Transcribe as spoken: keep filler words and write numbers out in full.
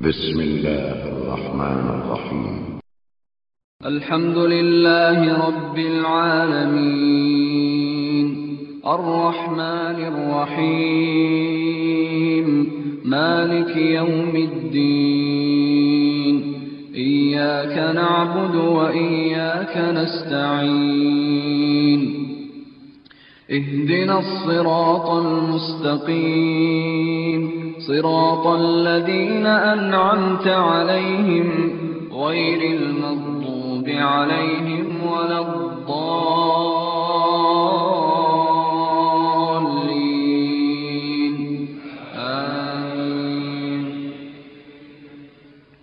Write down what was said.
بسم الله الرحمن الرحيم. الحمد لله رب العالمين، الرحمن الرحيم، مالك يوم الدين. إياك نعبد وإياك نستعين. اهدنا الصراط المستقيم، صراط الذين أنعمت عليهم غير المغضوب عليهم ولا الضالين.